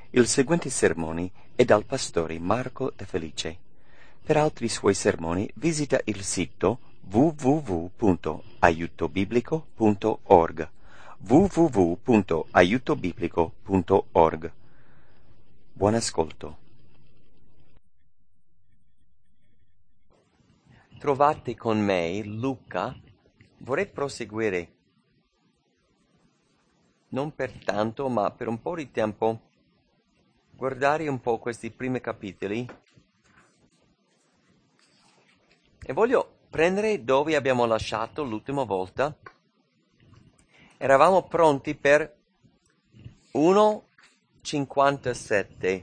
Il seguente sermone è dal pastore Marco De Felice. Per altri suoi sermoni visita il sito www.aiutobiblico.org www.aiutobiblico.org. Buon ascolto. Trovate con me Luca. Vorrei proseguire, non per tanto, ma per un po' di tempo, guardare un po' questi primi capitoli e voglio prendere dove abbiamo lasciato l'ultima volta. Eravamo pronti per 1:57.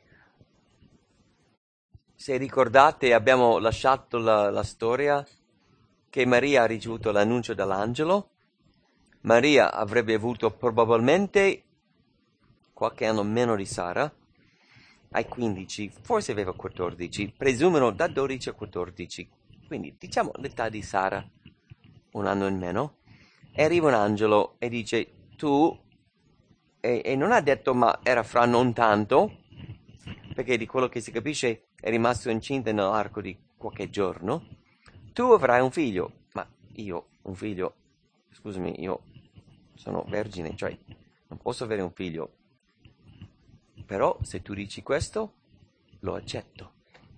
Se ricordate, abbiamo lasciato la storia che Maria ha ricevuto l'annuncio dall'angelo. Maria avrebbe avuto probabilmente qualche anno meno di Sara, ai 15, forse aveva 14, presumono da 12 a 14, quindi diciamo l'età di Sara, un anno in meno. E arriva un angelo e dice tu, e non ha detto ma era fra non tanto, perché di quello che si capisce è rimasto incinta nell'arco di qualche giorno, tu avrai un figlio. Ma io, un figlio, scusami, io sono vergine, cioè non posso avere un figlio. Però se tu dici questo, lo accetto.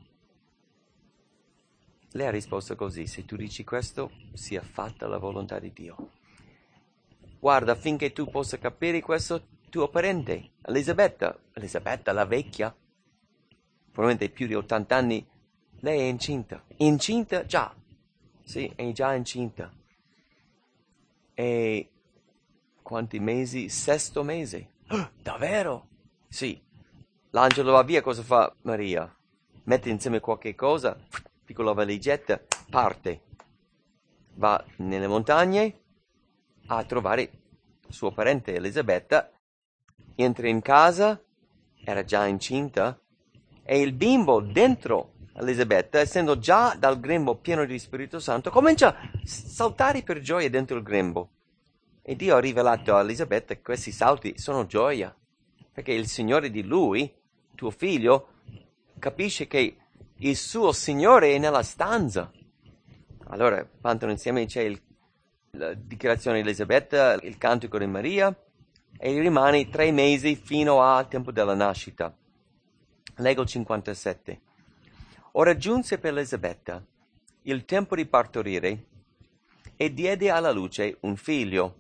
Lei ha risposto così: se tu dici questo, sia fatta la volontà di Dio. Guarda, finché tu possa capire questo, tuo parente, Elisabetta la vecchia, probabilmente più di 80 anni, lei è incinta. Incinta già. Sì, è già incinta. E quanti mesi? 6° mese. Davvero? Sì. L'angelo va via, cosa fa Maria? Mette insieme qualche cosa, piccola valigetta, parte. Va nelle montagne a trovare suo parente Elisabetta, entra in casa, era già incinta, e il bimbo dentro Elisabetta, essendo già dal grembo pieno di Spirito Santo, comincia a saltare per gioia dentro il grembo. E Dio ha rivelato a Elisabetta che questi salti sono gioia, perché il Signore di lui, tuo figlio, capisce che il suo Signore è nella stanza. Allora, cantano insieme, c'è la dichiarazione di Elisabetta, il cantico di Maria, e rimane 3 mesi fino al tempo della nascita. Leggo il 57. Ora giunse per Elisabetta il tempo di partorire e diede alla luce un figlio.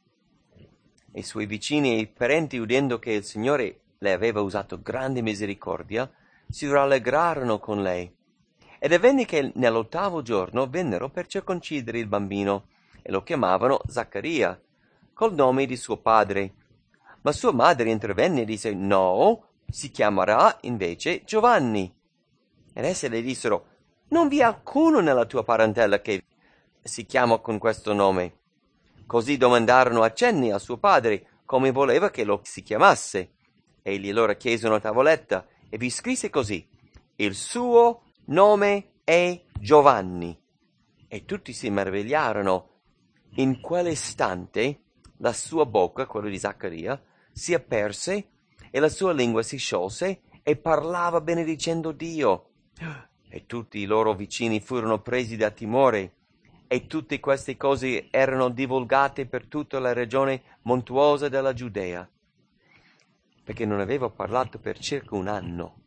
I suoi vicini e i parenti, udendo che il Signore le aveva usato grande misericordia, si rallegrarono con lei. Ed avvenne che nell'8° giorno vennero per circoncidere il bambino, e lo chiamavano Zaccaria, col nome di suo padre. Ma sua madre intervenne e disse: no, si chiamerà invece Giovanni. Ed esse le dissero: non vi è alcuno nella tua parentela che si chiama con questo nome. Così domandarono a cenni a suo padre come voleva che lo si chiamasse. Egli loro chiese una tavoletta e vi scrisse così: il suo nome è Giovanni. E tutti si meravigliarono. In quell'istante la sua bocca, quella di Zaccaria, si aperse e la sua lingua si sciolse e parlava benedicendo Dio. E tutti i loro vicini furono presi da timore. E tutte queste cose erano divulgate per tutta la regione montuosa della Giudea, perché non aveva parlato per circa 1 anno.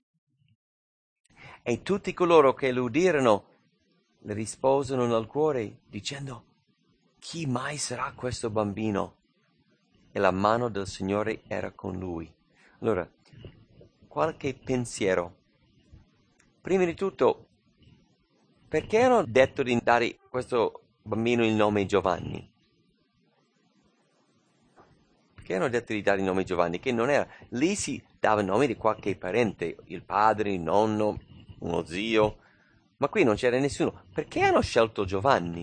E tutti coloro che lo udirono le risposero nel cuore, dicendo: chi mai sarà questo bambino? E la mano del Signore era con lui. Allora, qualche pensiero. Prima di tutto, perché hanno detto di dare questo bambino il nome Giovanni? Perché hanno detto di dare il nome Giovanni? Che non era. Lì si dava il nome di qualche parente, il padre, il nonno, uno zio. Ma qui non c'era nessuno. Perché hanno scelto Giovanni?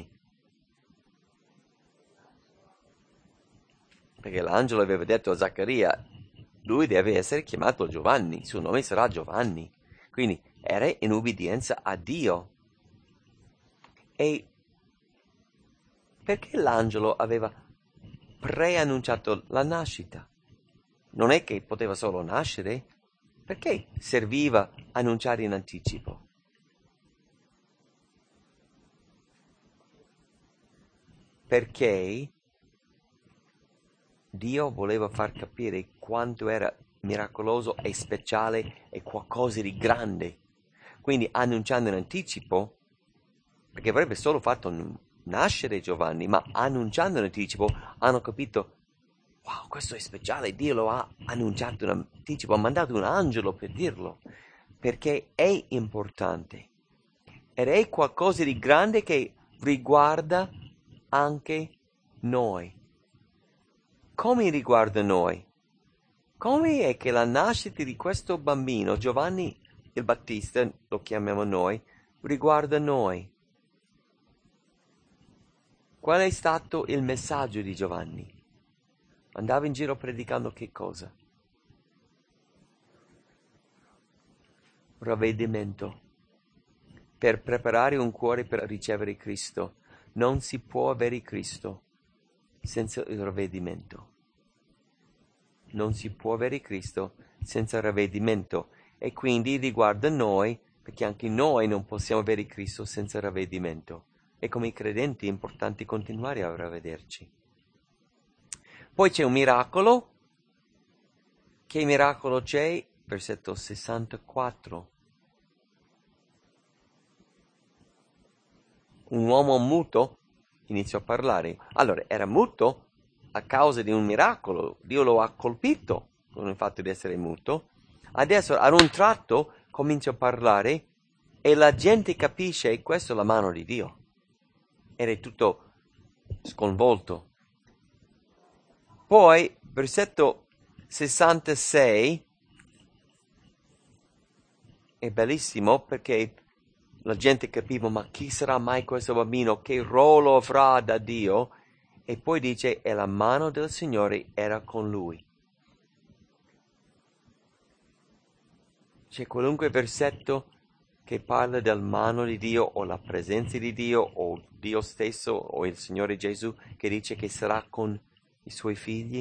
Perché l'angelo aveva detto a Zaccaria: lui deve essere chiamato Giovanni, il suo nome sarà Giovanni. Quindi era in ubbidienza a Dio. E perché l'angelo aveva preannunciato la nascita? non è che poteva solo nascere? Perché serviva annunciare in anticipo? Perché Dio voleva far capire quanto era miracoloso e speciale e qualcosa di grande. Quindi annunciando in anticipo, perché avrebbe solo fatto nascere Giovanni, ma annunciando in anticipo hanno capito, wow, questo è speciale, Dio lo ha annunciato in anticipo, ha mandato un angelo per dirlo, perché è importante. Ed è qualcosa di grande che riguarda anche noi. Come riguarda noi? Come è che la nascita di questo bambino, Giovanni il Battista, lo chiamiamo noi, riguarda noi? Qual è stato il messaggio di Giovanni? Andava in giro predicando che cosa? Ravvedimento. Per preparare un cuore per ricevere Cristo. Non si può avere Cristo senza il ravvedimento. Non si può avere Cristo senza ravvedimento. E quindi riguarda noi, perché anche noi non possiamo avere Cristo senza ravvedimento. E come credenti è importante continuare a ravvederci. Poi c'è un miracolo. Che miracolo c'è? Versetto 64. Un uomo muto iniziò a parlare. Allora, era muto a causa di un miracolo. Dio lo ha colpito con il fatto di essere muto. Adesso, ad un tratto, comincia a parlare e la gente capisce che questa è la mano di Dio. Era tutto sconvolto. Poi, versetto 66, è bellissimo perché la gente capiva, ma chi sarà mai questo bambino? Che ruolo avrà da Dio? E poi dice, e la mano del Signore era con lui. C'è qualunque versetto che parla del mano di Dio o la presenza di Dio o Dio stesso o il Signore Gesù che dice che sarà con i suoi figli?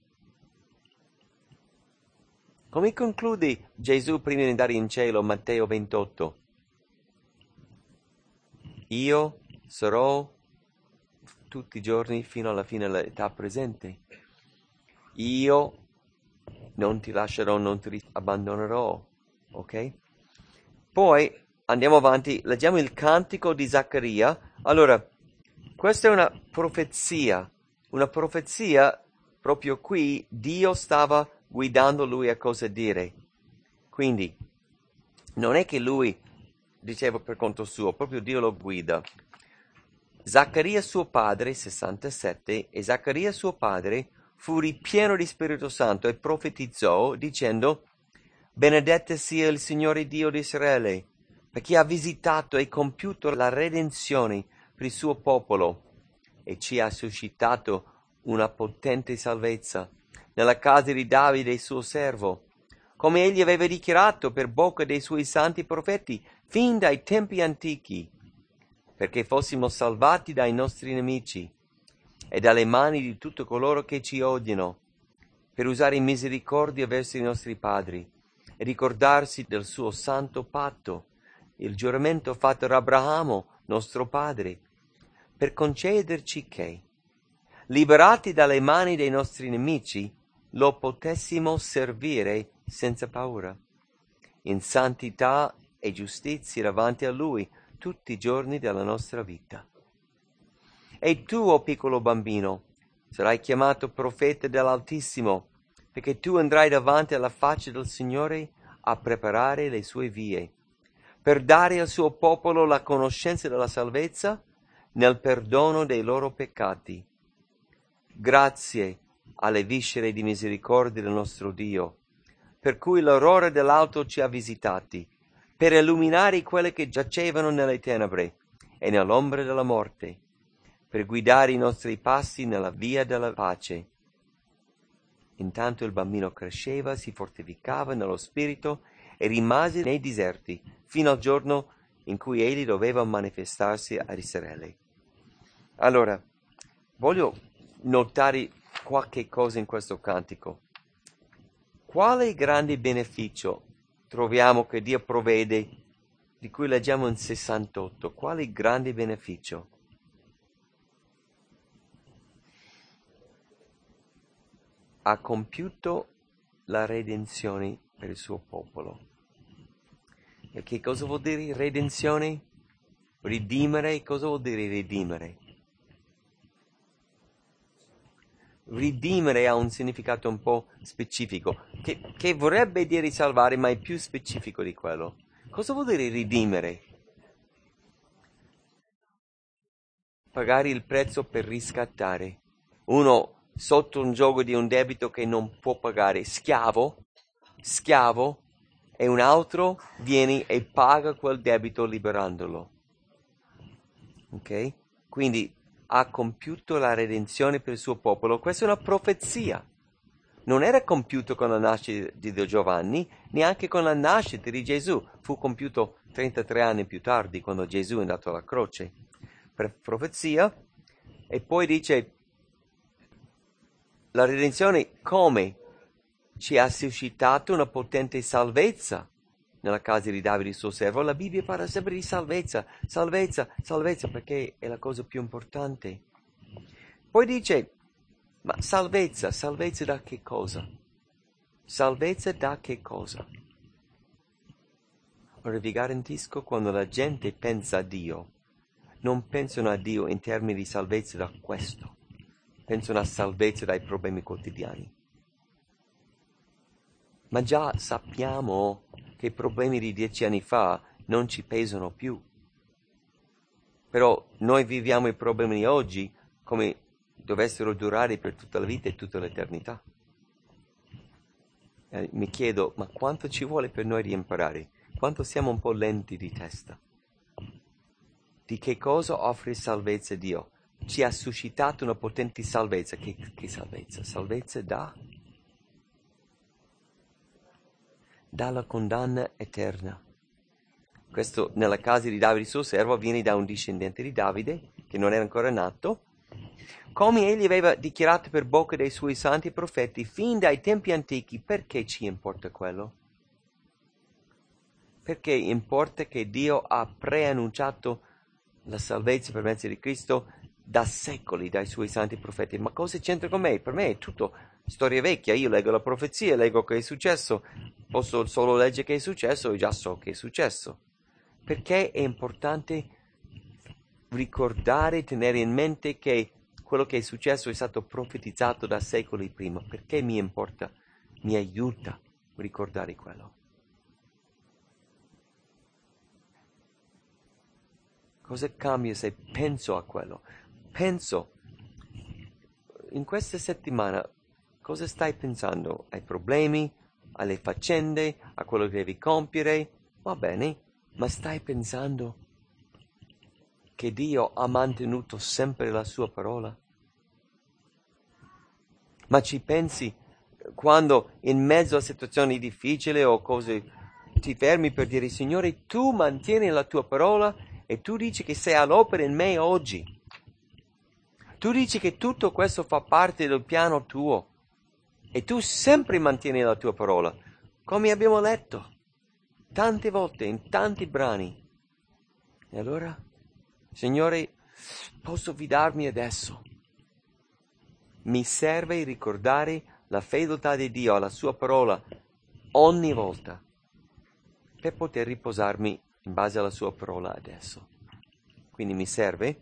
Come conclude Gesù prima di andare in cielo, Matteo 28? Io sarò tutti i giorni fino alla fine dell'età presente. Io non ti lascerò, non ti abbandonerò. Ok? Poi andiamo avanti, leggiamo il cantico di Zaccaria. Allora, questa è una profezia proprio qui Dio stava guidando lui a cosa dire. Quindi non è che lui diceva per conto suo, proprio Dio lo guida. Zaccaria suo padre, 67, e Zaccaria suo padre fu ripieno di Spirito Santo e profetizzò dicendo: Benedetto sia il Signore Dio di Israele, perché ha visitato e compiuto la redenzione per il suo popolo e ci ha suscitato una potente salvezza nella casa di Davide suo servo, come egli aveva dichiarato per bocca dei suoi santi profeti fin dai tempi antichi, perché fossimo salvati dai nostri nemici e dalle mani di tutti coloro che ci odiano, per usare misericordia verso i nostri padri e ricordarsi del suo santo patto, il giuramento fatto ad Abramo, nostro padre, per concederci che, liberati dalle mani dei nostri nemici, lo potessimo servire senza paura, in santità e giustizia davanti a Lui tutti i giorni della nostra vita. E tu, o piccolo bambino, sarai chiamato profeta dell'Altissimo, perché tu andrai davanti alla faccia del Signore a preparare le sue vie, per dare al suo popolo la conoscenza della salvezza nel perdono dei loro peccati. Grazie alle viscere di misericordia del nostro Dio, per cui l'aurora dell'alto ci ha visitati, per illuminare quelle che giacevano nelle tenebre e nell'ombra della morte, per guidare i nostri passi nella via della pace. Intanto il bambino cresceva, si fortificava nello spirito e rimase nei deserti fino al giorno in cui egli doveva manifestarsi a Israele. Allora, voglio notare qualche cosa in questo cantico. Quale grande beneficio troviamo che Dio provvede, di cui leggiamo in 68? Quale grande beneficio? Ha compiuto la redenzione per il suo popolo. E che cosa vuol dire redenzione? Ridimere, cosa vuol dire ridimere? Ridimere ha un significato un po' specifico, che vorrebbe dire salvare, ma è più specifico di quello. Cosa vuol dire ridimere? Pagare il prezzo per riscattare. Uno sotto un gioco di un debito che non può pagare, schiavo, e un altro viene e paga quel debito liberandolo. Ok? Quindi ha compiuto la redenzione per il suo popolo. Questa è una profezia. Non era compiuto con la nascita di Giovanni, neanche con la nascita di Gesù. Fu compiuto 33 anni più tardi, quando Gesù è andato alla croce. Per profezia. E poi dice, la redenzione come? Ci ha suscitato una potente salvezza nella casa di Davide il suo servo. La Bibbia parla sempre di salvezza, perché è la cosa più importante. Poi dice, ma salvezza da che cosa? Salvezza da che cosa? Ora vi garantisco, quando la gente pensa a Dio, non pensano a Dio in termini di salvezza da questo, pensano a salvezza dai problemi quotidiani. Ma già sappiamo che i problemi di 10 anni fa non ci pesano più. Però noi viviamo i problemi di oggi come dovessero durare per tutta la vita e tutta l'eternità. Mi chiedo, ma quanto ci vuole per noi imparare? Quanto siamo un po' lenti di testa? Di che cosa offre salvezza Dio? Ci ha suscitato una potente salvezza. Che salvezza? Salvezza dalla condanna eterna. Questo nella casa di Davide suo servo avviene da un discendente di Davide, che non era ancora nato, come egli aveva dichiarato per bocca dei suoi santi profeti fin dai tempi antichi. Perché ci importa quello? Perché importa che Dio ha preannunciato la salvezza per mezzo di Cristo da secoli dai suoi santi profeti. Ma cosa c'entra con me? Per me è tutto storia vecchia. Io leggo la profezia, leggo che è successo, posso solo leggere che è successo e già so che è successo. Perché è importante ricordare, tenere in mente che quello che è successo è stato profetizzato da secoli prima. Perché mi importa, mi aiuta ricordare quello. Cosa cambia se penso a quello? Penso, in questa settimana, cosa stai pensando? Ai problemi, alle faccende, a quello che devi compiere? Va bene, ma stai pensando che Dio ha mantenuto sempre la sua parola? Ma ci pensi quando in mezzo a situazioni difficili o cose ti fermi per dire, Signore, tu mantieni la tua parola e tu dici che sei all'opera in me oggi. Tu dici che tutto questo fa parte del piano tuo e tu sempre mantieni la tua parola, come abbiamo letto tante volte in tanti brani. E allora, Signore, posso fidarmi adesso? Mi serve ricordare la fedeltà di Dio alla sua parola ogni volta per poter riposarmi in base alla sua parola adesso. Quindi mi serve.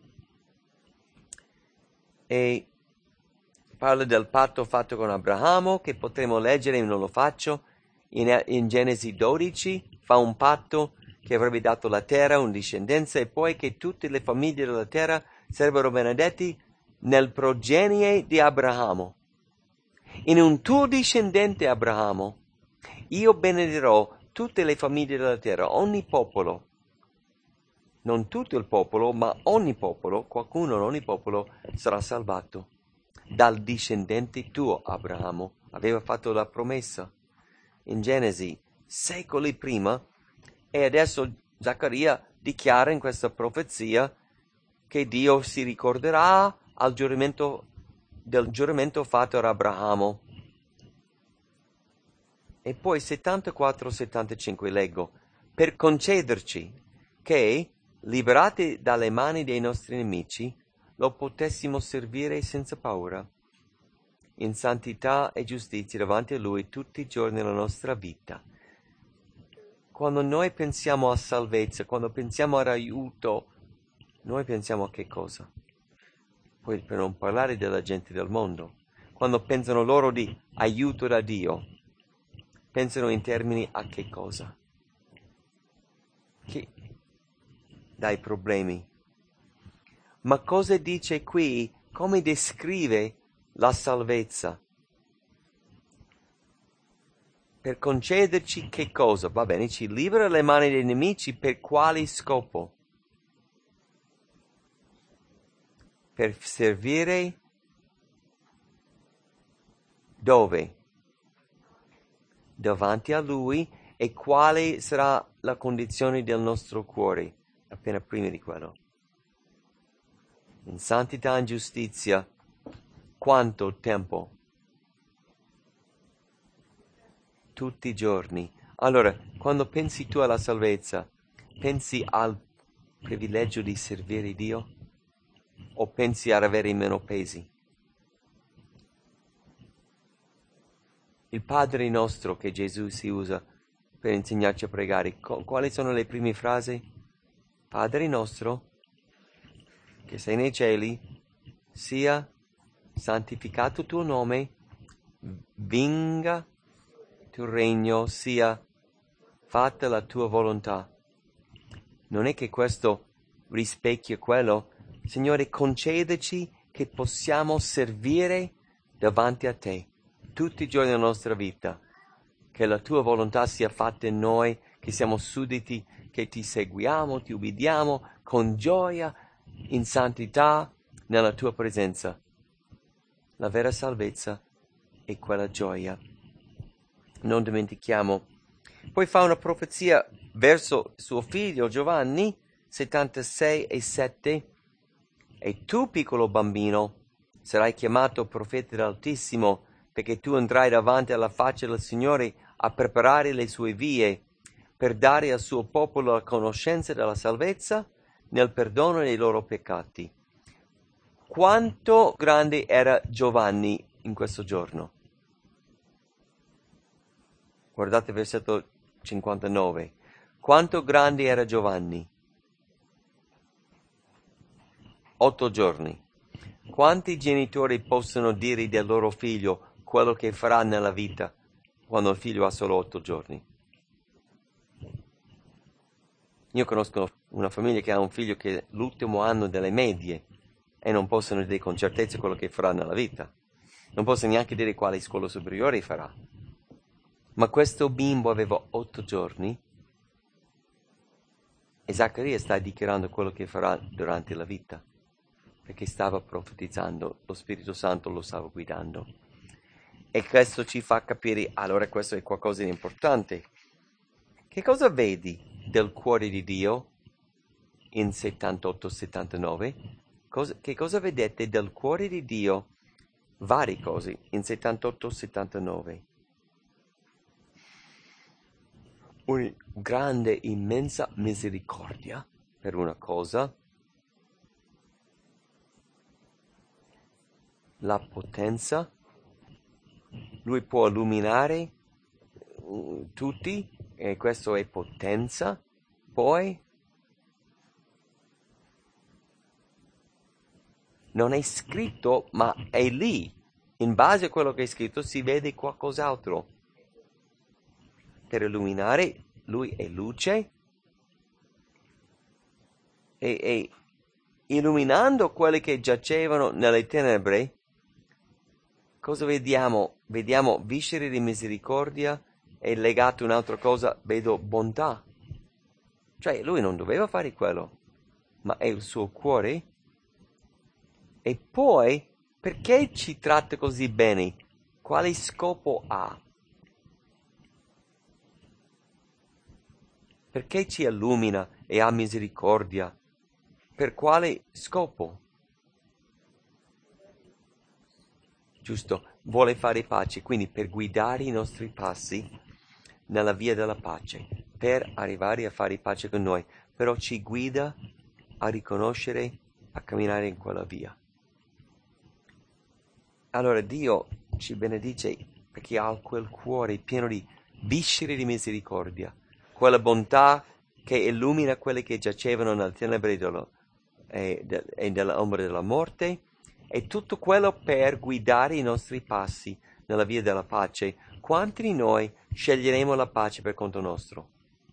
E parla del patto fatto con Abramo, che potremo leggere e non lo faccio. In Genesi 12 fa un patto che avrebbe dato la terra, una discendenza, e poi che tutte le famiglie della terra sarebbero benedetti nel progenie di Abramo. In un tuo discendente, Abramo, io benedirò tutte le famiglie della terra, ogni popolo. Non tutto il popolo, ma ogni popolo, qualcuno in ogni popolo sarà salvato. Dal discendente tuo, Abramo, aveva fatto la promessa in Genesi secoli prima, e adesso Zaccaria dichiara in questa profezia che Dio si ricorderà del giuramento fatto ad Abramo. E poi 74-75 leggo, per concederci che, liberati dalle mani dei nostri nemici, lo potessimo servire senza paura, in santità e giustizia davanti a Lui tutti i giorni della nostra vita. Quando noi pensiamo a salvezza, quando pensiamo all'aiuto, noi pensiamo a che cosa? Poi per non parlare della gente del mondo, quando pensano loro di aiuto da Dio, pensano in termini a che cosa? Che dai problemi. Ma cosa dice qui? Come descrive la salvezza? Per concederci che cosa? Va bene, ci libera le mani dei nemici per quale scopo? Per servire dove? Davanti a Lui. E quale sarà la condizione del nostro cuore? Appena prima di quello. In santità e in giustizia. Quanto tempo? Tutti i giorni. Allora, quando pensi tu alla salvezza, pensi al privilegio di servire Dio? O pensi ad avere meno pesi? Il Padre nostro che Gesù si usa per insegnarci a pregare, quali sono le prime frasi? Padre nostro, che sei nei cieli, sia santificato il tuo nome, venga il tuo regno, sia fatta la tua volontà. Non è che questo rispecchia quello? Signore, concedeci che possiamo servire davanti a te tutti i giorni della nostra vita, che la tua volontà sia fatta in noi, che siamo sudditi, che ti seguiamo, ti ubbidiamo con gioia, in santità, nella tua presenza. La vera salvezza è quella gioia. Non dimentichiamo. Poi fa una profezia verso suo figlio Giovanni, 76:7. E tu, piccolo bambino, sarai chiamato profeta dell'Altissimo, perché tu andrai davanti alla faccia del Signore a preparare le sue vie, per dare al suo popolo la conoscenza della salvezza nel perdono dei loro peccati. Quanto grande era Giovanni in questo giorno? Guardate versetto 59. Quanto grande era Giovanni? 8 giorni. Quanti genitori possono dire del loro figlio quello che farà nella vita quando il figlio ha solo 8 giorni? Io conosco una famiglia che ha un figlio che è l'ultimo anno delle medie e non possono dire con certezza quello che farà nella vita. Non possono neanche dire quale scuola superiore farà. Ma questo bimbo aveva 8 giorni e Zaccaria sta dichiarando quello che farà durante la vita, perché stava profetizzando, lo Spirito Santo lo stava guidando. E questo ci fa capire, allora questo è qualcosa di importante. Che cosa vedi del cuore di Dio in 78-79? Che cosa vedete del cuore di Dio? Varie cose in 78-79. Una grande, immensa misericordia per una cosa, la potenza, lui può illuminare tutti, e questo è potenza, poi non è scritto, ma è lì, in base a quello che è scritto si vede qualcos'altro. Per illuminare, lui è luce, e illuminando quelli che giacevano nelle tenebre, cosa vediamo? Vediamo viscere di misericordia e legato a un'altra cosa, vedo bontà. Cioè lui non doveva fare quello, ma è il suo cuore. E poi, perché ci tratta così bene? Quale scopo ha? Perché ci illumina e ha misericordia? Per quale scopo? Giusto, vuole fare pace, quindi per guidare i nostri passi nella via della pace, per arrivare a fare pace con noi, però ci guida a riconoscere, a camminare in quella via. Allora Dio ci benedice perché ha quel cuore pieno di visceri di misericordia, quella bontà che illumina quelli che giacevano nel tenebre e dell'ombra della morte, e tutto quello per guidare i nostri passi nella via della pace. Quanti di noi sceglieremo la pace per conto nostro?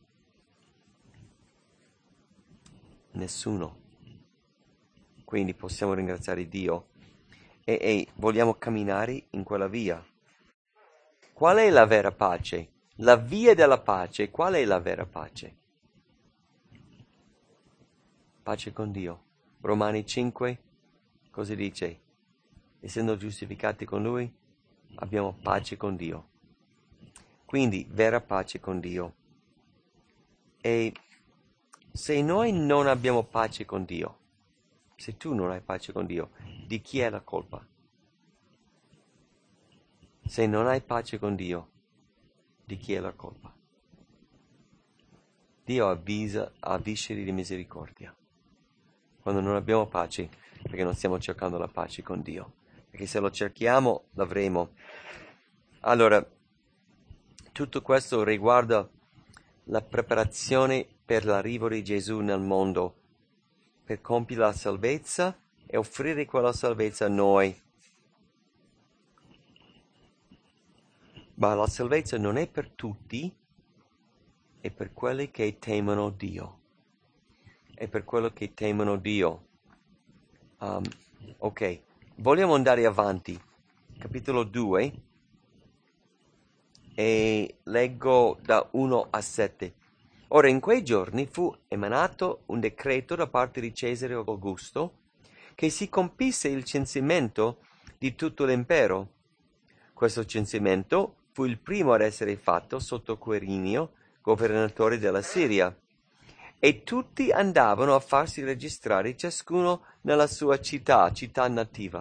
Nessuno. Quindi possiamo ringraziare Dio e vogliamo camminare in quella via. Qual è la vera pace? La via della pace, qual è la vera pace? Pace con Dio. Romani 5, cosa dice? Essendo giustificati con Lui, abbiamo pace con Dio. Quindi, vera pace con Dio. E se noi non abbiamo pace con Dio, se tu non hai pace con Dio, di chi è la colpa? Se non hai pace con Dio, di chi è la colpa? Dio ha visceri di misericordia. Quando non abbiamo pace, perché non stiamo cercando la pace con Dio. Perché se lo cerchiamo, l'avremo. Allora, tutto questo riguarda la preparazione per l'arrivo di Gesù nel mondo, per compiere la salvezza e offrire quella salvezza a noi. Ma la salvezza non è per tutti, è per quelli che temono Dio. È per quelli che temono Dio. Ok, vogliamo andare avanti. Capitolo 2. E leggo da 1 a 7. Ora in quei giorni fu emanato un decreto da parte di Cesare Augusto che si compisse il censimento di tutto l'impero. Questo censimento fu il primo ad essere fatto sotto Querinio, governatore della Siria, e tutti andavano a farsi registrare ciascuno nella sua città nativa.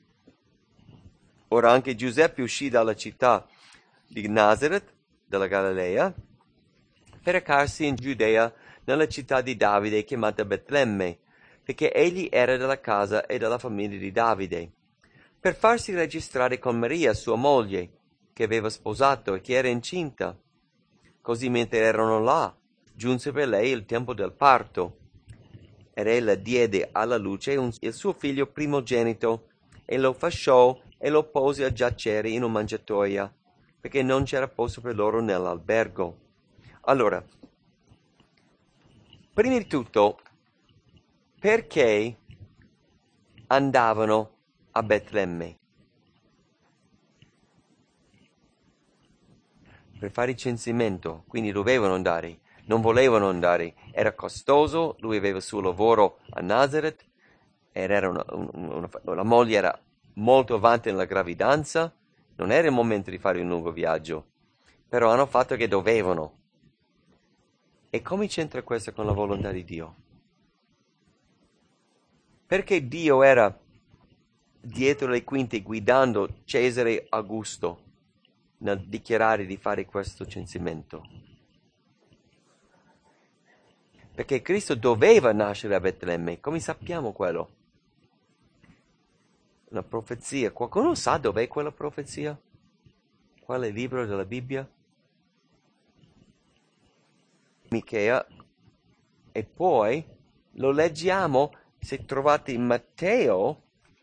Ora anche Giuseppe uscì dalla città di Nazaret, della Galilea, per recarsi in Giudea nella città di Davide chiamata Betlemme, perché egli era della casa e della famiglia di Davide, per farsi registrare con Maria, sua moglie, che aveva sposato e che era incinta. Così mentre erano là, giunse per lei il tempo del parto, ed ella diede alla luce il suo figlio primogenito, e lo fasciò e lo pose a giacere in un mangiatoia, perché non c'era posto per loro nell'albergo. Allora, prima di tutto, perché andavano a Betlemme? Per fare il censimento, quindi dovevano andare, non volevano andare, era costoso, lui aveva il suo lavoro a Nazareth, ed era la moglie era molto avanti nella gravidanza, non era il momento di fare un lungo viaggio, però hanno fatto che dovevano. E come c'entra questo con la volontà di Dio? Perché Dio era dietro le quinte guidando Cesare Augusto nel dichiarare di fare questo censimento? Perché Cristo doveva nascere a Betlemme, come sappiamo quello? Una profezia. Qualcuno sa dov'è quella profezia? Quale libro della Bibbia? Michea. E poi lo leggiamo, se trovate in Matteo,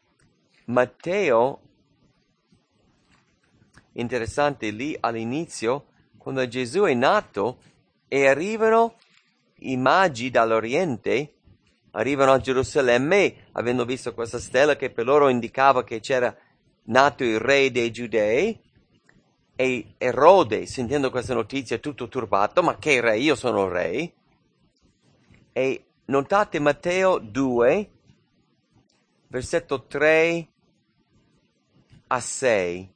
interessante, lì all'inizio, quando Gesù è nato e arrivano i magi dall'Oriente, arrivano a Gerusalemme, avendo visto questa stella che per loro indicava che c'era nato il re dei Giudei, e Erode, sentendo questa notizia, tutto turbato, ma che re? Io sono re. E notate Matteo 2, versetto 3 a 6.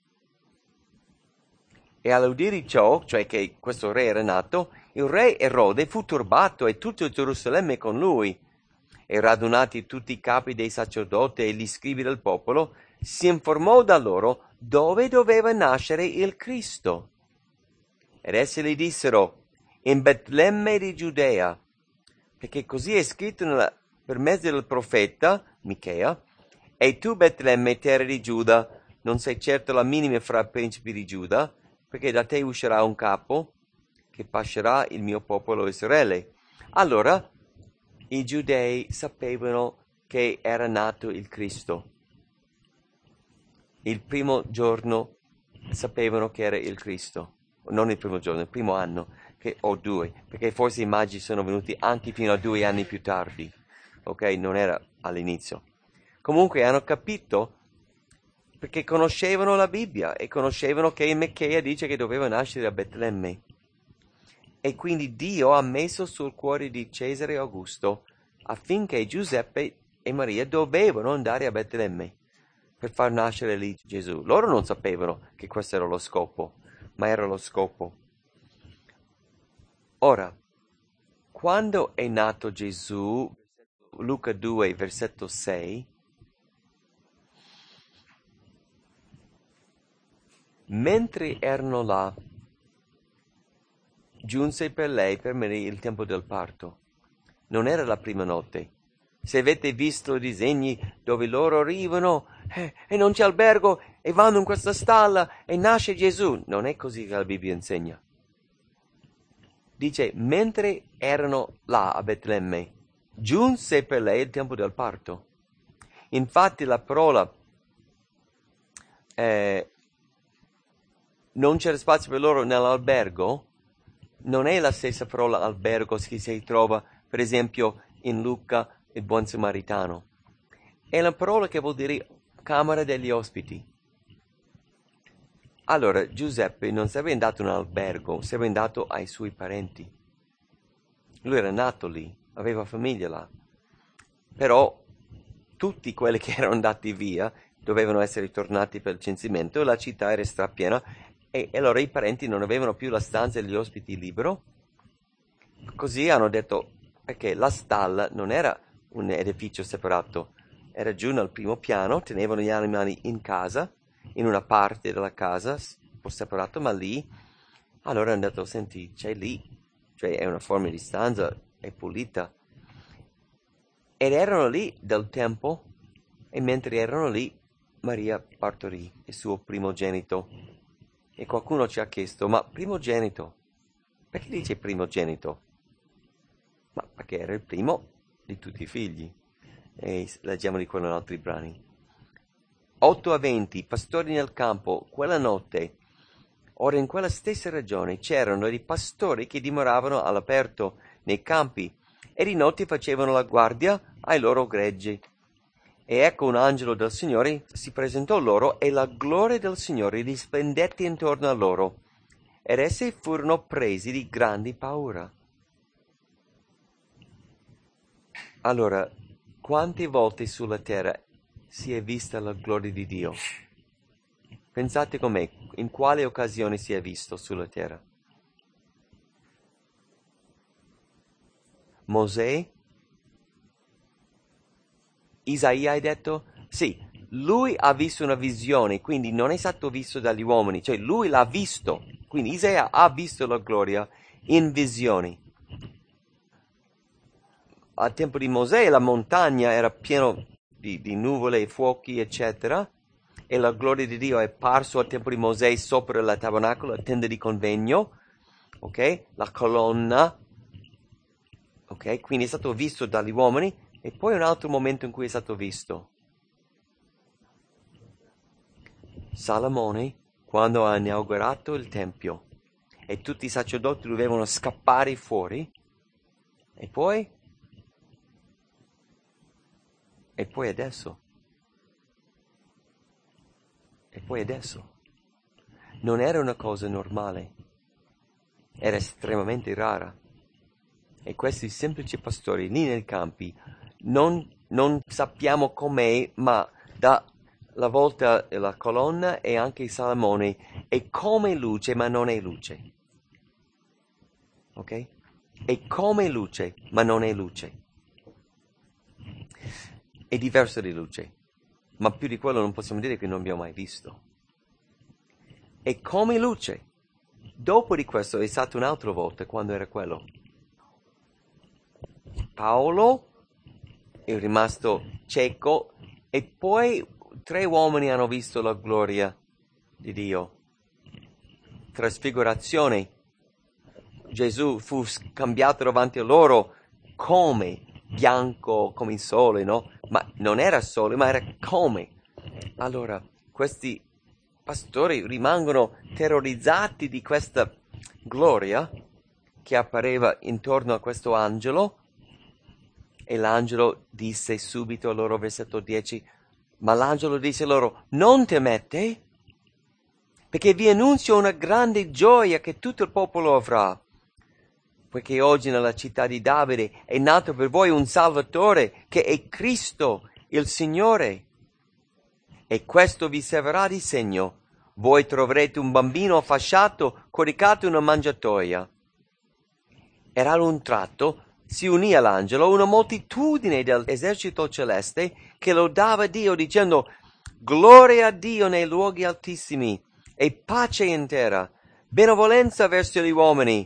E all'udire ciò, cioè che questo re era nato, il re Erode fu turbato e tutto Gerusalemme con lui. E radunati tutti i capi dei sacerdoti e gli scribi del popolo, si informò da loro dove doveva nascere il Cristo. Ed essi gli dissero: in Betlemme di Giudea, perché così è scritto per mezzo del profeta Michea: e tu, Betlemme, terra di Giuda, non sei certo la minima fra i principi di Giuda, perché da te uscirà un capo che pascerà il mio popolo Israele. Allora i giudei sapevano che era nato il Cristo. Il primo giorno sapevano che era il Cristo. Non il primo giorno, il primo anno, o 2, perché forse i magi sono venuti anche fino a 2 anni più tardi. Ok? Non era all'inizio. Comunque hanno capito, perché conoscevano la Bibbia e conoscevano che in Michea dice che doveva nascere a Betlemme. E quindi Dio ha messo sul cuore di Cesare Augusto affinché Giuseppe e Maria dovevano andare a Betlemme per far nascere lì Gesù. Loro non sapevano che questo era lo scopo, ma era lo scopo. Ora, quando è nato Gesù, Luca 2, versetto 6, mentre erano là, giunse per lei, per Maria, il tempo del parto. Non era la prima notte. Se avete visto i disegni dove loro arrivano e non c'è albergo e vanno in questa stalla e nasce Gesù, non è così che la Bibbia insegna. Dice, mentre erano là a Betlemme, giunse per lei il tempo del parto. Infatti la parola non c'era spazio per loro nell'albergo, non è la stessa parola albergo che si trova, per esempio, in Luca, il buon samaritano. È la parola che vuol dire camera degli ospiti. Allora, Giuseppe non sarebbe andato in un albergo, sarebbe andato ai suoi parenti. Lui era nato lì, aveva famiglia là. Però tutti quelli che erano andati via dovevano essere tornati per il censimento e la città era strapiena e allora i parenti non avevano più la stanza degli ospiti libero. Così hanno detto, perché la stalla non era un edificio separato, era giù nel primo piano, tenevano gli animali in casa, in una parte della casa, un po' separato, ma lì, allora hanno detto, senti, c'è lì, cioè è una forma di stanza, è pulita. Ed erano lì del tempo, e mentre erano lì, Maria partorì il suo primogenito. E qualcuno ci ha chiesto, ma primogenito? Perché dice primogenito? Ma perché era il primo di tutti i figli. E leggiamo di quello in altri brani. 8:20, pastori nel campo, quella notte. Ora in quella stessa regione c'erano dei pastori che dimoravano all'aperto nei campi e di notte facevano la guardia ai loro greggi. E ecco un angelo del Signore si presentò loro e la gloria del Signore risplendette intorno a loro. Ed essi furono presi di grandi paura. Allora, quante volte sulla terra si è vista la gloria di Dio? Pensate com'è, in quale occasione si è visto sulla terra? Mosè? Isaia hai detto? Sì, lui ha visto una visione, quindi non è stato visto dagli uomini, cioè lui l'ha visto, quindi Isaia ha visto la gloria in visioni. Al tempo di Mosè la montagna era piena di nuvole e fuochi, eccetera, e la gloria di Dio è apparso al tempo di Mosè sopra la tabernacolo, la tenda di convegno, ok? La colonna, ok? Quindi è stato visto dagli uomini, e poi un altro momento in cui è stato visto. Salomone, quando ha inaugurato il Tempio, e tutti i sacerdoti dovevano scappare fuori, e poi adesso. E poi adesso. Non era una cosa normale, era estremamente rara. E questi semplici pastori lì nei campi, non sappiamo com'è, ma la volta la colonna e anche il Salomone è come luce, ma non è luce. Ok? È come luce, ma non è luce. È diverso di luce, ma più di quello non possiamo dire che non abbiamo mai visto. È come luce, Dopo di questo è stato un'altra volta, quando era quello. Paolo è rimasto cieco e poi 3 uomini hanno visto la gloria di Dio. Trasfigurazione. Gesù fu scambiato davanti a loro come bianco come il sole, no? Ma non era sole, ma era come. Allora, questi pastori rimangono terrorizzati di questa gloria che appareva intorno a questo angelo, e l'angelo disse subito a loro, versetto 10, ma l'angelo disse loro, non temete, perché vi annunzio una grande gioia che tutto il popolo avrà, poiché oggi nella città di Davide è nato per voi un Salvatore, che è Cristo, il Signore. E questo vi servirà di segno. Voi troverete un bambino fasciato, coricato in una mangiatoia. Era ad un tratto si unì all'angelo una moltitudine dell'esercito celeste che lodava Dio dicendo: Gloria a Dio nei luoghi altissimi e pace in terra, benevolenza verso gli uomini.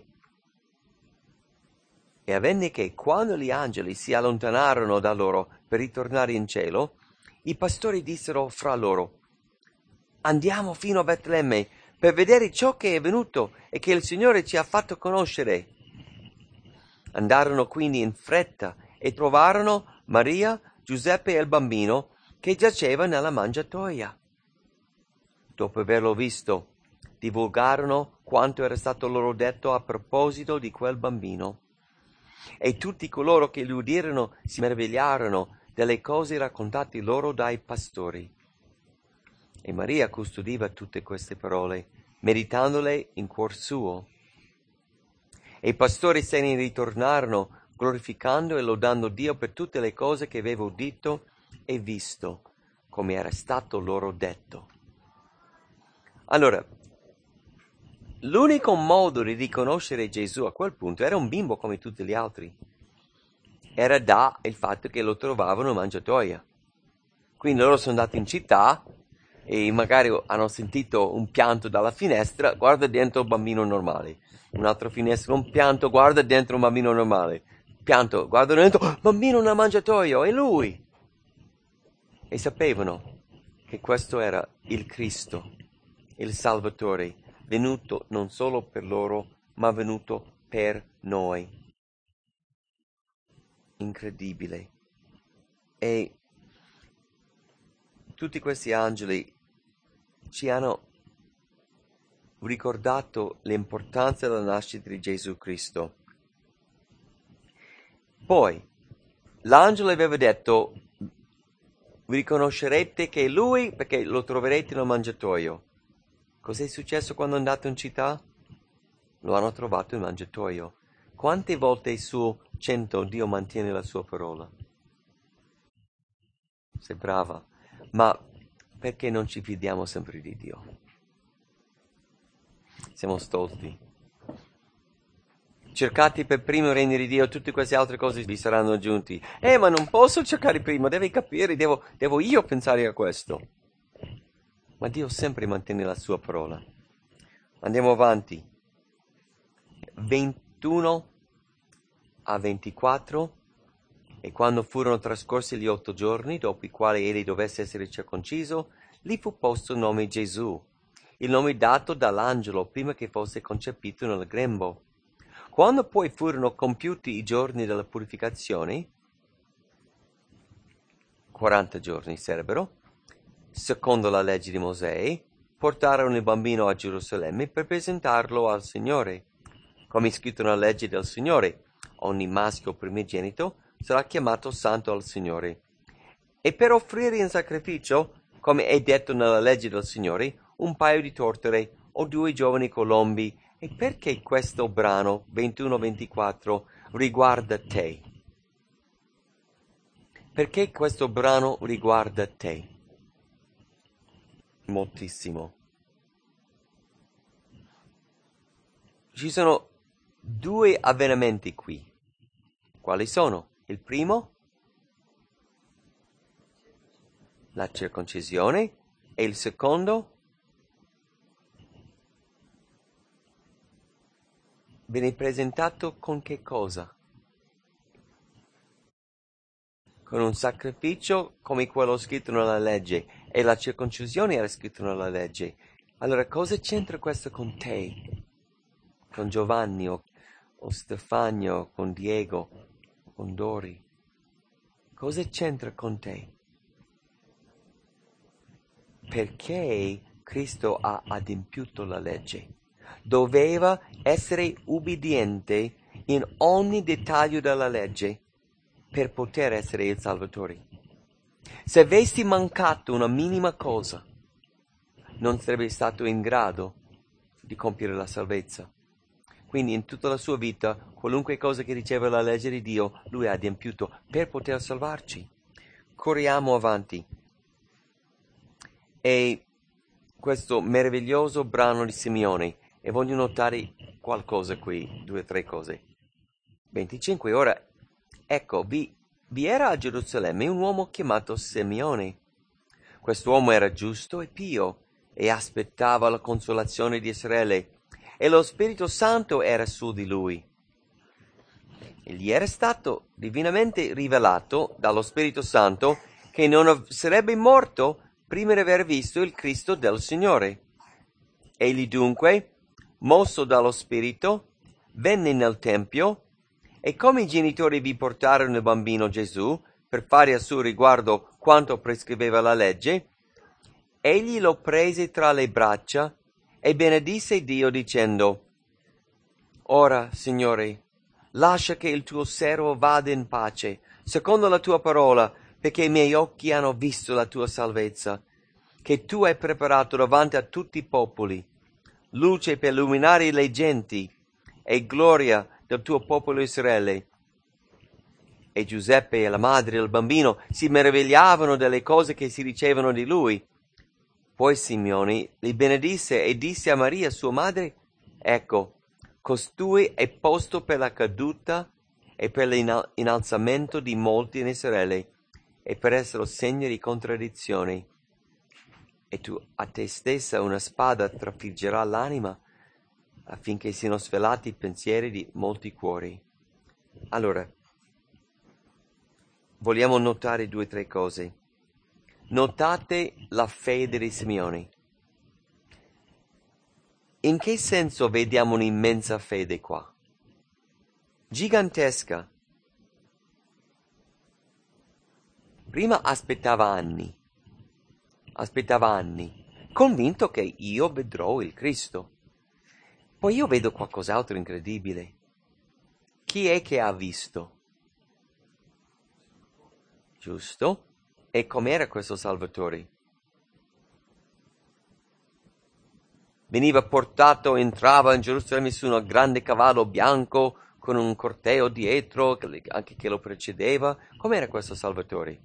E avvenne che quando gli angeli si allontanarono da loro per ritornare in cielo, i pastori dissero fra loro: Andiamo fino a Betlemme per vedere ciò che è venuto e che il Signore ci ha fatto conoscere. Andarono quindi in fretta e trovarono Maria, Giuseppe e il bambino che giaceva nella mangiatoia. Dopo averlo visto, divulgarono quanto era stato loro detto a proposito di quel bambino. E tutti coloro che li udirono si meravigliarono delle cose raccontate loro dai pastori. E Maria custodiva tutte queste parole, meditandole in cuor suo. E i pastori se ne ritornarono, glorificando e lodando Dio per tutte le cose che avevo udito e visto, come era stato loro detto. Allora, l'unico modo di riconoscere Gesù a quel punto era un bimbo come tutti gli altri. Era da il fatto che lo trovavano in mangiatoia. Quindi loro sono andati in città e magari hanno sentito un pianto dalla finestra, guarda dentro un bambino normale. Un'altra finestra, un pianto, guarda dentro un bambino normale. Pianto, guarda dentro, bambino nel mangiatoio, è lui! E sapevano che questo era il Cristo, il Salvatore, venuto non solo per loro, ma venuto per noi. Incredibile. E tutti questi angeli ci hanno ricordato l'importanza della nascita di Gesù Cristo. Poi, l'angelo aveva detto, vi riconoscerete che è lui perché lo troverete nel mangiatoio. Cos'è successo quando è andato in città? Lo hanno trovato in mangiatoio. Quante volte su 100 Dio mantiene la sua parola? Sei brava. Ma perché non ci fidiamo sempre di Dio? Siamo stolti. Cercate per primo il regno di Dio, tutte queste altre cose vi saranno aggiunti. Ma non posso cercare prima, devi capire, devo io pensare a questo. Ma Dio sempre mantiene la sua parola. Andiamo avanti. 21 a 24. E quando furono trascorsi gli 8 giorni, dopo i quali egli dovesse essere circonciso, gli fu posto il nome Gesù, il nome dato dall'angelo prima che fosse concepito nel grembo. Quando poi furono compiuti i giorni della purificazione, 40 giorni sarebbero, secondo la legge di Mosè, portarono il bambino a Gerusalemme per presentarlo al Signore. Come è scritto nella legge del Signore, ogni maschio primogenito sarà chiamato santo al Signore. E per offrire in sacrificio, come è detto nella legge del Signore, un paio di tortere o 2 giovani colombi. E perché questo brano 21-24 riguarda te? Perché questo brano riguarda te? Moltissimo. Ci sono 2 avvenimenti qui. Quali sono? Il primo? La circoncisione. E il secondo? viene presentato con che cosa? Con un sacrificio come quello scritto nella legge, e la circoncisione era scritto nella legge. Allora cosa c'entra questo con te? Con Giovanni o Stefano, con Diego, con Dori? Cosa c'entra con te? Perché Cristo ha adempiuto la legge. Doveva essere ubbidiente in ogni dettaglio della legge per poter essere il Salvatore. Se avessi mancato una minima cosa, non sarebbe stato in grado di compiere la salvezza. Quindi in tutta la sua vita, qualunque cosa che diceva la legge di Dio, lui ha adempiuto per poter salvarci. Corriamo avanti. E questo meraviglioso brano di Simeone, e voglio notare qualcosa qui, 2 o 3 cose. 25. Ora, ecco, vi era a Gerusalemme un uomo chiamato Simeone. Quest'uomo era giusto e pio, e aspettava la consolazione di Israele, e lo Spirito Santo era su di lui. E gli era stato divinamente rivelato dallo Spirito Santo che non sarebbe morto prima di aver visto il Cristo del Signore. Egli dunque, mosso dallo Spirito, venne nel Tempio, e come i genitori vi portarono il bambino Gesù per fare a suo riguardo quanto prescriveva la legge, egli lo prese tra le braccia e benedisse Dio dicendo: Ora, Signore, lascia che il tuo servo vada in pace, secondo la tua parola, perché i miei occhi hanno visto la tua salvezza, che tu hai preparato davanti a tutti i popoli, luce per illuminare le genti e gloria del tuo popolo Israele. E Giuseppe e la madre del bambino si meravigliavano delle cose che si dicevano di lui. Poi Simeone li benedisse e disse a Maria, sua madre: Ecco, costui è posto per la caduta e per l'innalzamento di molti in Israele, e per essere segno di contraddizione. E tu a te stessa una spada trafiggerà l'anima, affinché siano svelati i pensieri di molti cuori. Allora, vogliamo notare 2 o 3 cose. Notate la fede di Simeone. In che senso vediamo un'immensa fede qua? Gigantesca. Prima aspettava anni, convinto che io vedrò il Cristo. Poi io vedo qualcos'altro incredibile. Chi è che ha visto? Giusto? E com'era questo Salvatore? Veniva portato, entrava in Gerusalemme su un grande cavallo bianco, con un corteo dietro, anche che lo precedeva. Com'era questo Salvatore?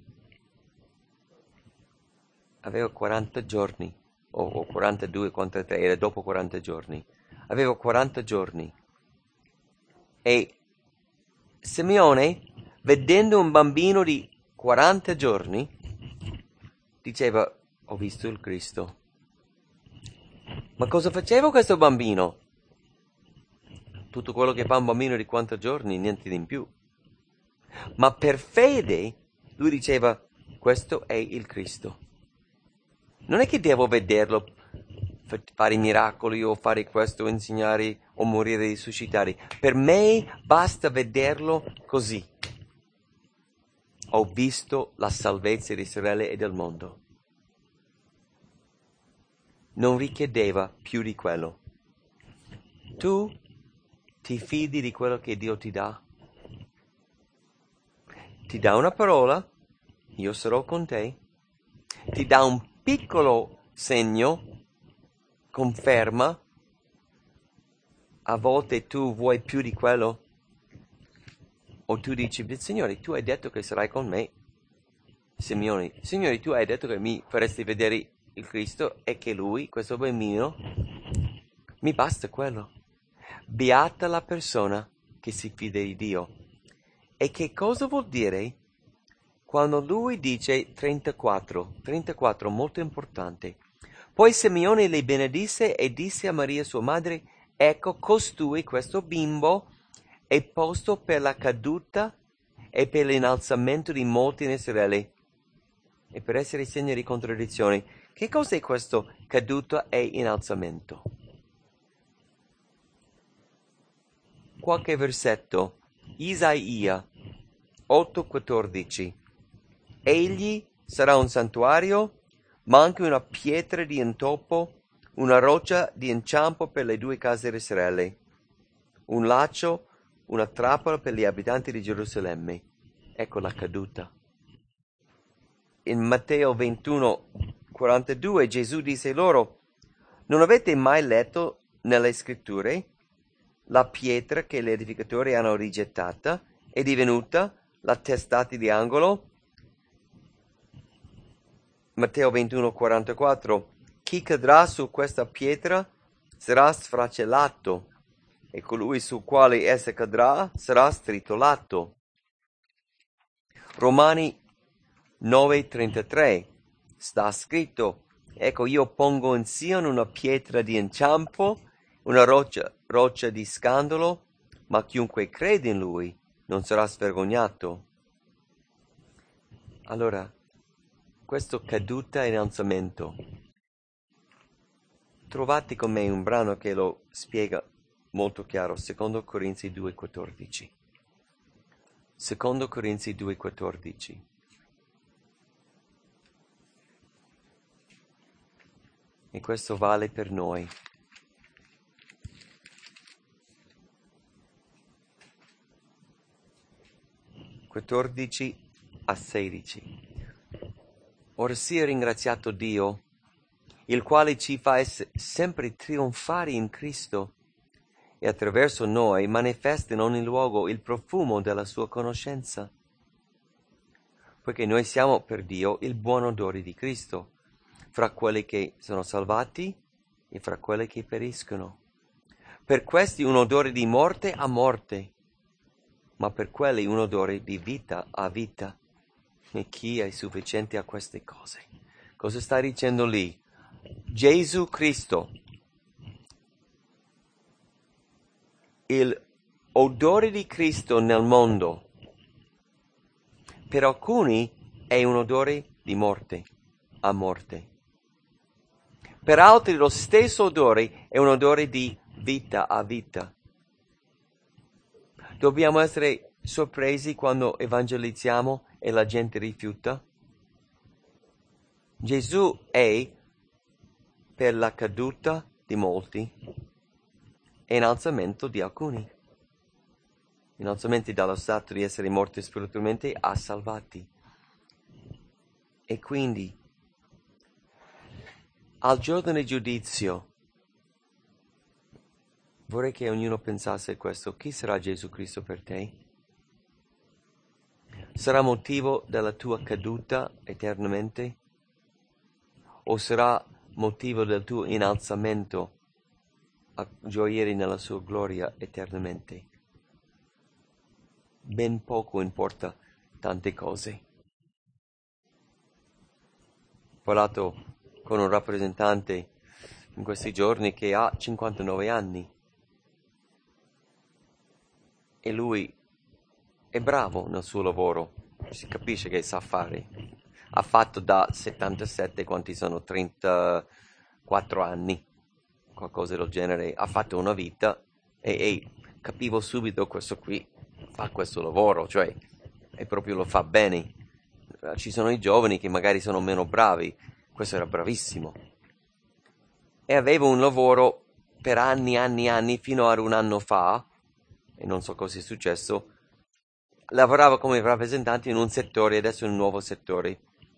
Aveva 40 giorni, o 42, 43, era dopo 40 giorni. Aveva 40 giorni. E Simeone, vedendo un bambino di 40 giorni, diceva: ho visto il Cristo. Ma cosa faceva questo bambino? Tutto quello che fa un bambino di 40 giorni, niente di in più. Ma per fede lui diceva: questo è il Cristo. Non è che devo vederlo, fare miracoli o fare questo, insegnare o morire, risuscitare. Per me basta vederlo così. Ho visto la salvezza di Israele e del mondo. Non richiedeva più di quello. Tu ti fidi di quello che Dio ti dà? Ti dà una parola, io sarò con te. Ti dà un piccolo segno, conferma. A volte tu vuoi più di quello. O tu dici: Signore, tu hai detto che sarai con me. Simeone, Signore, tu hai detto che mi faresti vedere il Cristo e che lui, questo bambino, mi basta quello. Beata la persona che si fida di Dio. E che cosa vuol dire? Quando lui dice 34, molto importante. Poi Simeone le benedisse e disse a Maria sua madre: ecco costui, questo bimbo, è posto per la caduta e per l'innalzamento di molti in Israele, e per essere segno di contraddizione. Che cos'è questo caduta e innalzamento? Qualche versetto. Isaia 8,14. Egli sarà un santuario, ma anche una pietra di intoppo, una roccia di inciampo per le due case di Israele, un laccio, una trappola per gli abitanti di Gerusalemme. Ecco la caduta. In Matteo 21,42 Gesù disse loro: non avete mai letto nelle scritture? La pietra che gli edificatori hanno rigettata è divenuta la testata di angolo. Matteo 21,44. Chi cadrà su questa pietra sarà sfracellato, e colui su quale essa cadrà sarà stritolato. Romani 9,33. Sta scritto: ecco, io pongo in Sion una pietra di inciampo, una roccia di scandalo, ma chiunque crede in lui non sarà svergognato. Allora, questo caduta e innalzamento. Trovate con me un brano che lo spiega molto chiaro, 2 Corinzi 2,14. 2 Corinzi 2,14. E questo vale per noi. 14-16. Ora sia ringraziato Dio, il quale ci fa sempre trionfare in Cristo, e attraverso noi manifesta in ogni luogo il profumo della sua conoscenza. Poiché noi siamo per Dio il buon odore di Cristo, fra quelli che sono salvati e fra quelli che periscono. Per questi un odore di morte a morte, ma per quelli un odore di vita a vita. E chi è sufficiente a queste cose? Cosa sta dicendo lì? Gesù Cristo, il odore di Cristo nel mondo, per alcuni è un odore di morte a morte. Per altri lo stesso odore è un odore di vita a vita. Dobbiamo essere sorpresi quando evangelizziamo e la gente rifiuta. Gesù è per la caduta di molti e innalzamento di alcuni. Innalzamenti dallo stato di essere morti spiritualmente a salvati. E quindi, al giorno del giudizio, vorrei che ognuno pensasse questo: chi sarà Gesù Cristo per te? Sarà motivo della tua caduta eternamente? O sarà motivo del tuo innalzamento a gioire nella sua gloria eternamente? Ben poco importa tante cose. Ho parlato con un rappresentante in questi giorni che ha 59 anni e lui è bravo nel suo lavoro, si capisce che sa fare. Ha fatto da 77, quanti sono? 34 anni, qualcosa del genere. Ha fatto una vita e capivo subito questo qui fa questo lavoro, cioè, e proprio lo fa bene. Ci sono i giovani che magari sono meno bravi, questo era bravissimo. E aveva un lavoro per anni, fino a un anno fa, e non so cosa è successo, lavorava come rappresentante in un settore, adesso in un nuovo settore.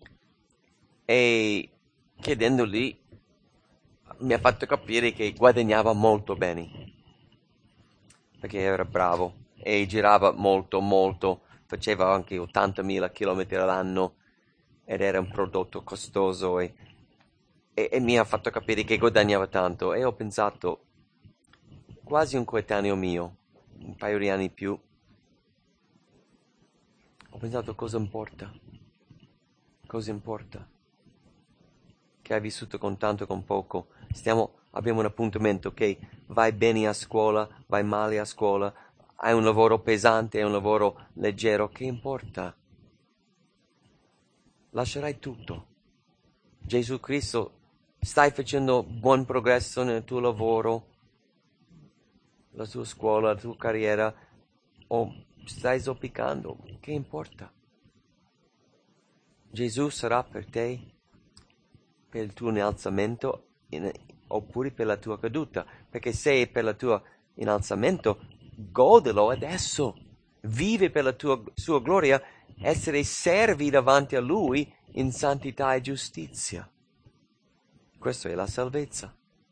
E chiedendogli mi ha fatto capire che guadagnava molto bene, perché era bravo e girava molto, faceva anche 80.000 chilometri all'anno ed era un prodotto costoso e mi ha fatto capire che guadagnava tanto e ho pensato, quasi un coetaneo mio, un paio di anni più, ho pensato cosa importa? Cosa importa? Che hai vissuto con tanto, con poco. Stiamo abbiamo un appuntamento che vai bene a scuola, vai male a scuola, hai un lavoro pesante, hai un lavoro leggero, che importa? Lascerai tutto. Gesù Cristo, stai facendo buon progresso nel tuo lavoro, la tua scuola, la tua carriera, o stai zoppicando, che importa? Gesù sarà per te, per il tuo innalzamento, oppure per la tua caduta, perché se è per il tuo innalzamento, godilo adesso, vivi per la sua gloria, essere servi davanti a Lui in santità e giustizia. Questa è la salvezza.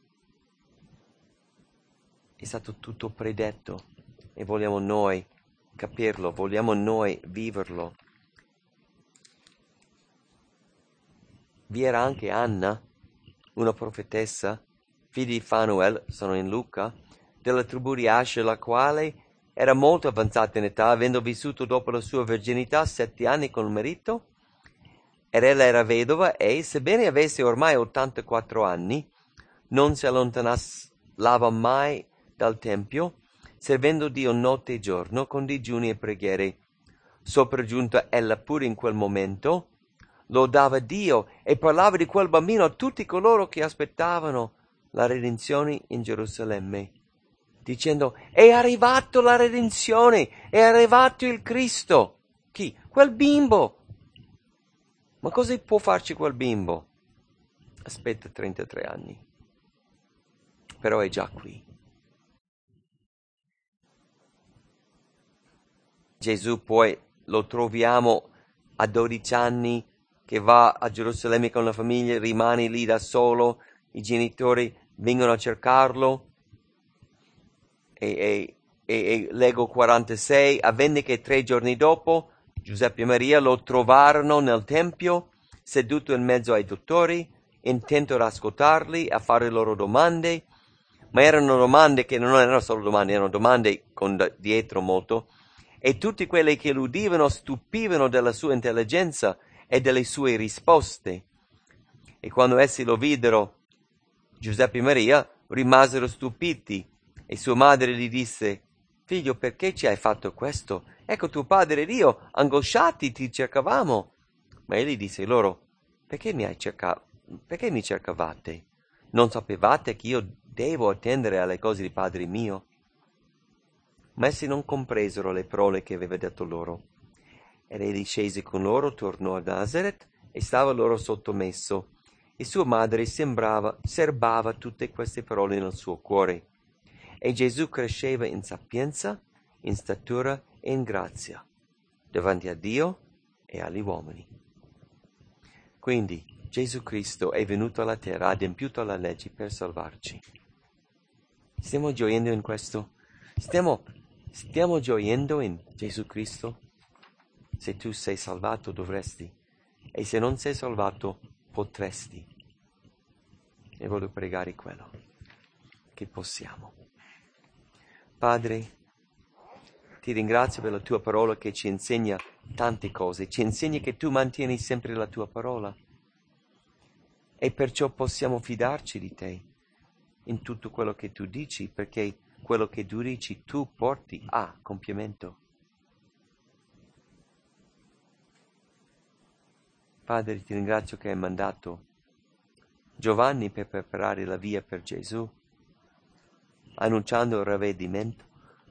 È stato tutto predetto e vogliamo noi capirlo, vogliamo noi viverlo. Vi era anche Anna, una profetessa, figlia di Fanuel, sono in Luca, della tribù di Asher, la quale era molto avanzata in età, avendo vissuto dopo la sua verginità 7 anni con il marito, ed ella era vedova e, sebbene avesse ormai 84 anni, non si allontanava mai dal tempio, servendo Dio notte e giorno con digiuni e preghiere. Sopraggiunta ella pure in quel momento, lodava Dio e parlava di quel bambino a tutti coloro che aspettavano la redenzione in Gerusalemme, dicendo: è arrivato la redenzione, è arrivato il Cristo. Chi? Quel bimbo. Ma cosa può farci quel bimbo? Aspetta 33 anni. Però è già qui. Gesù poi lo troviamo a 12 anni che va a Gerusalemme con la famiglia, rimane lì da solo, i genitori vengono a cercarlo e leggo 46, avvenne che 3 giorni dopo Giuseppe e Maria lo trovarono nel tempio, seduto in mezzo ai dottori, intento ad ascoltarli, a fare loro domande, ma erano domande che non erano solo domande, erano domande con dietro molto, e tutti quelli che lo udivano stupivano della sua intelligenza e delle sue risposte. E quando essi lo videro, Giuseppe e Maria rimasero stupiti, e sua madre gli disse: figlio, perché ci hai fatto questo? Ecco, tuo padre ed io, angosciati, ti cercavamo. Ma egli disse loro: perché mi cercavate? Non sapevate che io devo attendere alle cose di padre mio? Ma essi non compresero le parole che aveva detto loro. Ed egli scese con loro, tornò a Nazaret e stava loro sottomesso. E sua madre serbava tutte queste parole nel suo cuore. E Gesù cresceva in sapienza, in statura e in grazia, davanti a Dio e agli uomini. Quindi Gesù Cristo è venuto alla terra, ha adempiuto la legge per salvarci. Stiamo gioendo in questo? Stiamo gioendo in Gesù Cristo? Se tu sei salvato dovresti, e se non sei salvato potresti. E voglio pregare quello, che possiamo. Padre, ti ringrazio per la tua parola che ci insegna tante cose, ci insegna che tu mantieni sempre la tua parola e perciò possiamo fidarci di te in tutto quello che tu dici, perché quello che tu dici tu porti a compimento. Padre, ti ringrazio che hai mandato Giovanni per preparare la via per Gesù, annunciando il ravvedimento,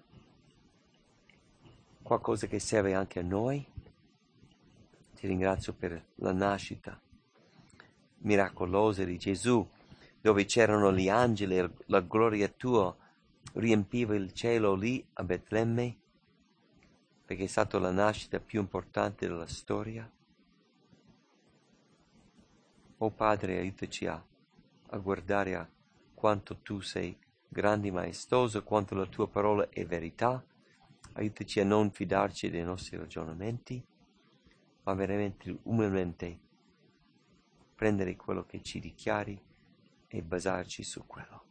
qualcosa che serve anche a noi. Ti ringrazio per la nascita miracolosa di Gesù, dove c'erano gli angeli e la gloria tua riempiva il cielo lì a Betlemme, perché è stata la nascita più importante della storia. Oh Padre, aiutaci a guardare a quanto tu sei grande e maestoso, quanto la tua parola è verità. Aiutaci a non fidarci dei nostri ragionamenti, ma veramente umilmente prendere quello che ci dichiari e basarci su quello.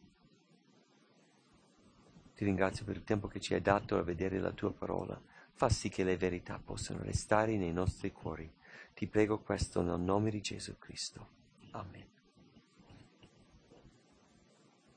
Ti ringrazio per il tempo che ci hai dato a vedere la tua parola. Fa sì che le verità possano restare nei nostri cuori. Ti prego questo nel nome di Gesù Cristo. Amen.